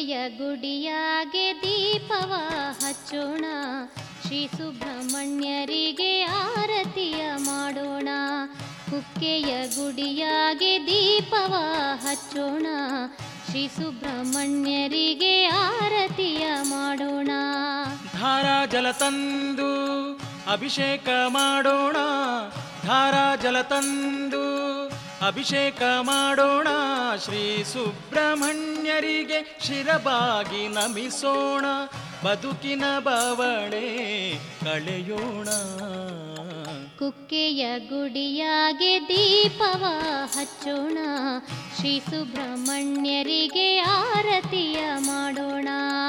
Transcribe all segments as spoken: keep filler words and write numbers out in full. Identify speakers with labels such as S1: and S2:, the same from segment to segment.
S1: ಕುಕ್ಕೆಯ ಗುಡಿಯಾಗೆ ದೀಪವ ಹಚ್ಚೋಣ, ಶ್ರೀ ಸುಬ್ರಹ್ಮಣ್ಯರಿಗೆ ಆರತಿಯ ಮಾಡೋಣ. ಕುಕ್ಕೆಯ ಗುಡಿಯಾಗೆ ದೀಪವ ಹಚ್ಚೋಣ, ಶ್ರೀ ಸುಬ್ರಹ್ಮಣ್ಯರಿಗೆ ಆರತಿಯ ಮಾಡೋಣ.
S2: ಧಾರಾ ಜಲ ತಂದು ಅಭಿಷೇಕ ಮಾಡೋಣ, ಧಾರಾ ಜಲ ತಂದು ಅಭಿಷೇಕ ಮಾಡೋಣ. ಶ್ರೀ ಸುಬ್ರಹ್ಮಣ್ಯರಿಗೆ ಶಿರಬಾಗಿ ನಮಿಸೋಣ, ಬದುಕಿನ ಬವಣೆ ಕಳೆಯೋಣ.
S1: ಕುಕ್ಕೆಯ ಗುಡಿಯಾಗೆ ದೀಪವ ಹಚ್ಚೋಣ, ಶ್ರೀ ಸುಬ್ರಹ್ಮಣ್ಯರಿಗೆ ಆರತಿಯ ಮಾಡೋಣ.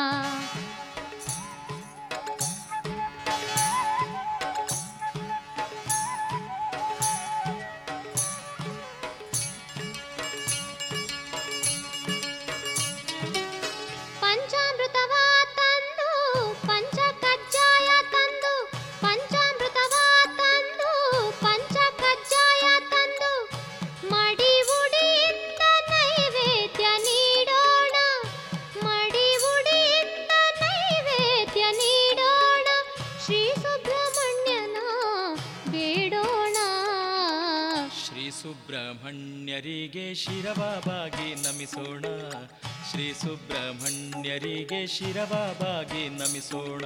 S1: ಪಂಚಾಮೃತವ ತಂದು ಪಂಚ ಕಜ್ಜಾಯ ತಂದು, ಪಂಚಾಮೃತವ ತಂದು ಪಂಚ ಕಜ್ಜಾಯ ತಂದು, ಮಡಿ ಉಡಿಯಿಂದ ನೈವೇದ್ಯ ನೀಡೋಣ, ಮಡಿ ಉಡಿಯಿಂದ ನೈವೇದ್ಯ ನೀಡೋಣ. ಶ್ರೀ ಸುಬ್ರಹ್ಮಣ್ಯನ ಬೇಡೋಣ,
S2: ಶ್ರೀ ಸುಬ್ರಹ್ಮಣ್ಯರಿಗೆ ಶಿರಬಾಗಿ ನಮಿಸೋಣ, ಶ್ರೀ ಸುಬ್ರಹ್ಮಣ್ಯರಿಗೆ ಶಿರಬಾಗಿ ನಮಿಸೋಣ.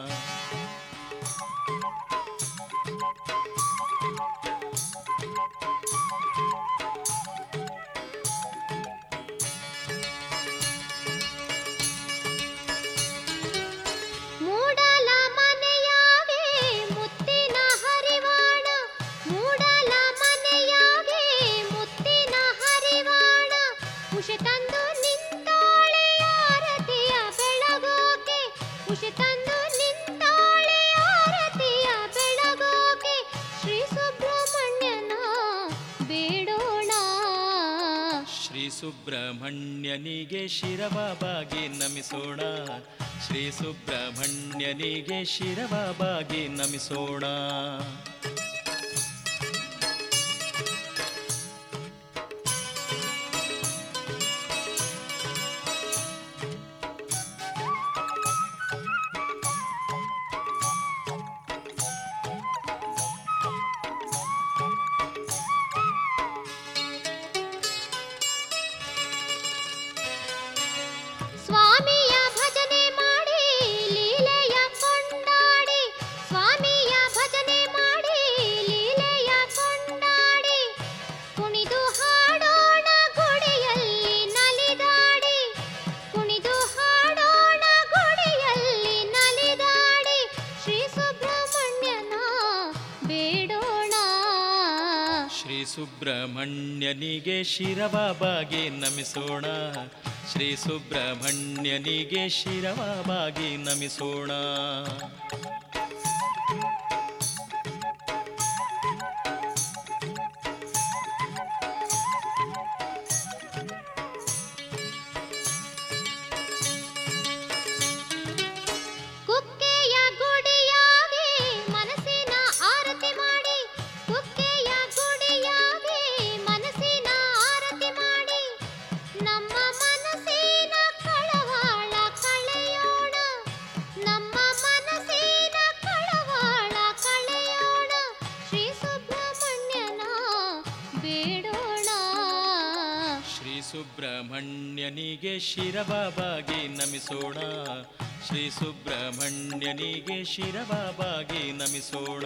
S1: ಮೂಡಲ ಮನೆಯಾಗೆ ಮುತ್ತಿನ ಹರಿವಾಣ, ಮೂಡಲ ಮನೆಯಾಗೆ ಮುತ್ತಿನ ಹರಿವಾಣ. ಉಷೆ ತಂದು ನಿಂತಾಳೆ ಆರತಿಯ ಬೆಳಗೋಕೆ, ಉಷೆ ತಂದು ನಿಂತಾಳೆ ಆರತಿಯ ಬೆಳಗೋಕೆ. ಶ್ರೀ ಸುಬ್ರಹ್ಮಣ್ಯನ ಬೇಡೋಣ,
S2: ಶ್ರೀ ಸುಬ್ರಹ್ಮಣ್ಯನಿಗೆ ಶಿರಬಾಗಿ ನಮಿಸೋಣ, ಶ್ರೀ ಸುಬ್ರಹ್ಮಣ್ಯನಿಗೆ ಶಿರಬಾಗಿ ನಮಿಸೋಣ.
S1: ಸ್ವಾಮಿಯ ಭಜನೆ ಮಾಡಿ ಲೀಲೆಯ ಕೊಂಡಾಡಿ, ಸ್ವಾಮಿಯ ಭಜನೆ ಮಾಡಿ ಲೀಲೆಯ ಕೊಂಡಾಡಿ. ಕುಣಿದು ಹಾಡೋಣ ಗುಡಿಯಲ್ಲಿ ನಲಿದಾಡಿ, ಕುಣಿದು ಹಾಡೋಣ ಗುಡಿಯಲ್ಲಿ ನಲಿದಾಡಿ. ಶ್ರೀ ಸುಬ್ರಹ್ಮಣ್ಯನ ಬೇಡೋಣ,
S2: ಶ್ರೀ ಸುಬ್ರಹ್ಮಣ್ಯನಿಗೆ ಶಿರಬಾಗಿ ನಮಿಸೋಣ, ಶ್ರೀ ಸುಬ್ರಹ್ಮಣ್ಯನಿಗೆ ಶಿರಬಾಗಿ ನಮಿಸೋಣ.
S1: ಕುಕ್ಕೆಯ ಗುಡಿಯಾಗೆ ಮನಸ್ಸಿನ ಆರತಿ ಮಾಡಿ, ಕುಕ್ಕೆಯ ಗುಡಿಯಾಗೆ ಮನಸ್ಸಿನ ಆರತಿ ಮಾಡಿ. ನಮ್ಮ ಮನಸ್ಸಿನ ಕಳವಾಳ ಕಳೆಯೋಣ, ನಮ್ಮ ಮನಸ್ಸಿನ ಕಳವಾಳ ಕಳೆಯೋಣ. ಶ್ರೀ ಸುಬ್ರಹ್ಮಣ್ಯನ ಬೇಡೋಣ,
S2: ಶ್ರೀ ಸುಬ್ರಹ್ಮಣ್ಯನಿಗೆ ಶಿರಬಾಗಿ ನಮಿಸೋಣ, ಶ್ರೀ ಸುಬ್ರಹ್ಮಣ್ಯನಿಗೆ ಶಿರಬಾಗಿ ನಮಿಸೋಣ.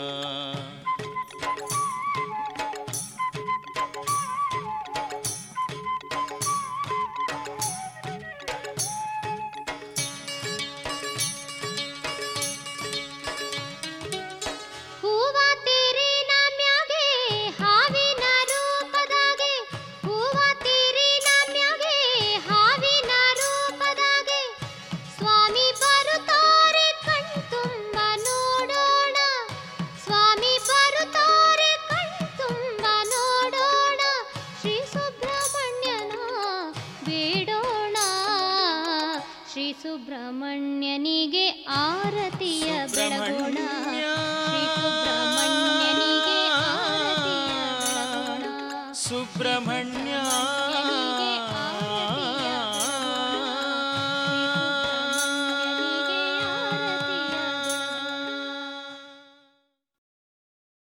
S1: ಹೂವ ತೀರಿನ ಮ್ಯಾಗೆ ಹಾವಿನ ರೂಪದಾಗೆ, ಹೂವ ತೀರಿನ ಮ್ಯಾಗೆ ಹಾವಿನ ರೂಪದಾಗೆ. ಸ್ವಾಮಿ ಬರುತ್ತಾರೆ ಕಣ್ತುಂಬ ನೋಡೋಣ, ಸ್ವಾಮಿ ಬರುತ್ತಾರೆ ಕಣ್ತುಂಬ ನೋಡೋಣ. ಶ್ರೀ ಸುಬ್ರಹ್ಮಣ್ಯನ ಬೇಡೋಣ, ಶ್ರೀ ಸುಬ್ರಹ್ಮಣ್ಯನಿಗೆ ಆರತಿಯ ಬೆಳಗೋಣ. ಶ್ರೀ